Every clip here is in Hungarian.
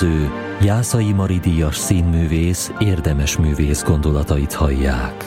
Győző, Jászai Mari díjas színművész érdemes művész gondolatait hallják.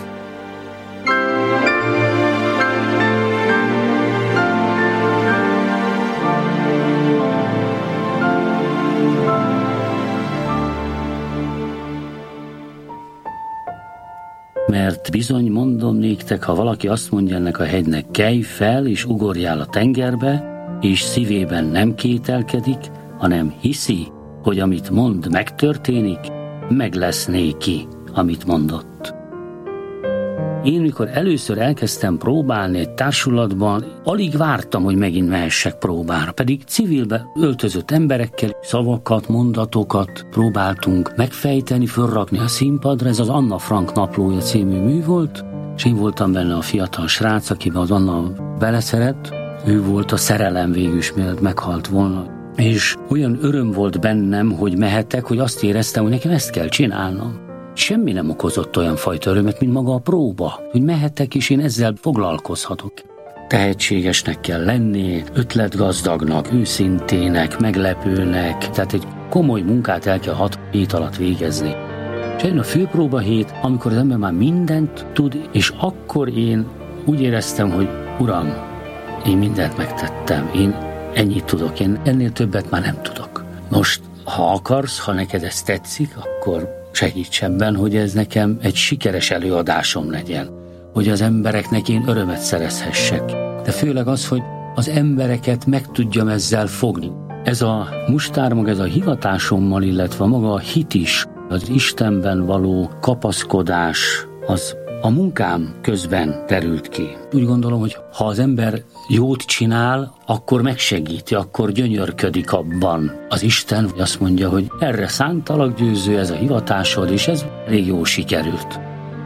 Mert bizony mondom néktek, ha valaki azt mondja ennek a hegynek, kelj fel és ugorjál a tengerbe, és szívében nem kételkedik, hanem hiszi, hogy amit mond megtörténik, meg lesz néki, amit mondott. Én, mikor először elkezdtem próbálni egy társulatban, alig vártam, hogy megint mehessek próbára, pedig civilbe öltözött emberekkel szavakat, mondatokat próbáltunk megfejteni, fölrakni a színpadra. Ez az Anna Frank naplója című mű volt, és én voltam benne a fiatal srác, akiben az Anna beleszeret. Ő volt a szerelem végül is, mielőtt meghalt volna. És olyan öröm volt bennem, hogy mehetek, hogy azt éreztem, hogy nekem ezt kell csinálnom. Semmi nem okozott olyan fajta örömet, mint maga a próba, hogy mehetek, és én ezzel foglalkozhatok. Tehetségesnek kell lenni, ötletgazdagnak, őszintének, meglepőnek, tehát egy komoly munkát el kell 6 hét alatt végezni. És eljön a főpróba hét, amikor az ember már mindent tud, és akkor én úgy éreztem, hogy Uram, én mindent megtettem, én ennyit tudok, én ennél többet már nem tudok. Most, ha akarsz, ha neked ez tetszik, akkor segíts ebben, hogy ez nekem egy sikeres előadásom legyen, hogy az embereknek én örömet szerezhessek. De főleg az, hogy az embereket meg tudjam ezzel fogni. Ez a mustármag, ez a hivatásommal, illetve maga a hit is, az Istenben való kapaszkodás, az a munkám közben terült ki. Úgy gondolom, hogy ha az ember jót csinál, akkor megsegíti, akkor gyönyörködik abban. Az Isten azt mondja, hogy erre szántalak, Győző, ez a hivatásod, és ez elég jól sikerült.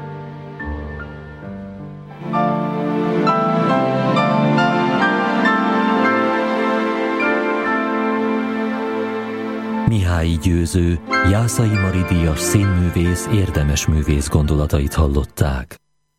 Mihályi Győző, Jászai Mari díjas színművész érdemes művész gondolatait hallották.